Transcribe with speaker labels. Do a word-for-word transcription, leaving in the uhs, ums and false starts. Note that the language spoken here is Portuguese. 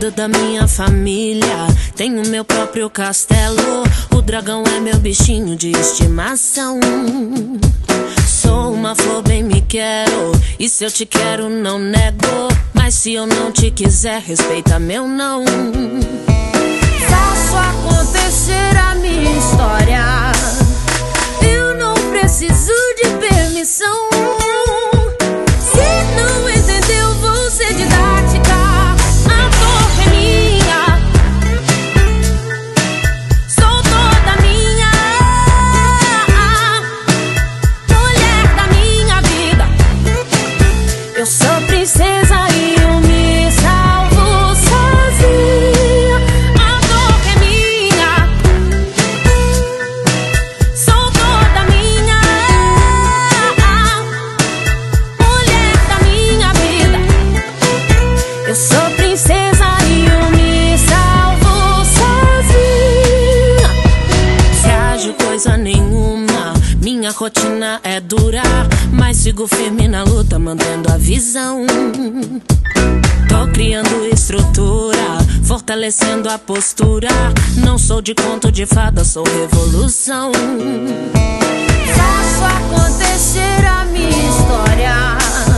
Speaker 1: Cuido da minha família, tenho meu próprio castelo. O dragão é meu bichinho de estimação. Sou uma flor, bem me quero, e se eu te quero não nego. Mas se eu não te quiser, respeita meu não. Faço acontecer a minha história, eu não preciso de permissão. Se não entendeu, vou ser didática. A dor é minha, sou toda minha, mulher da minha vida. Eu sou princesa e eu me salvo sozinha. A dor é minha, sou toda minha, mulher da minha vida. Eu sou princesa e eu me salvo sozinha. Frágil coisa nenhuma, minha rotina é dura, mas sigo firme na luta, mantendo a visão. Tô criando estrutura, fortalecendo a postura. Não sou de conto de fada, sou revolução. Faço acontecer a minha história,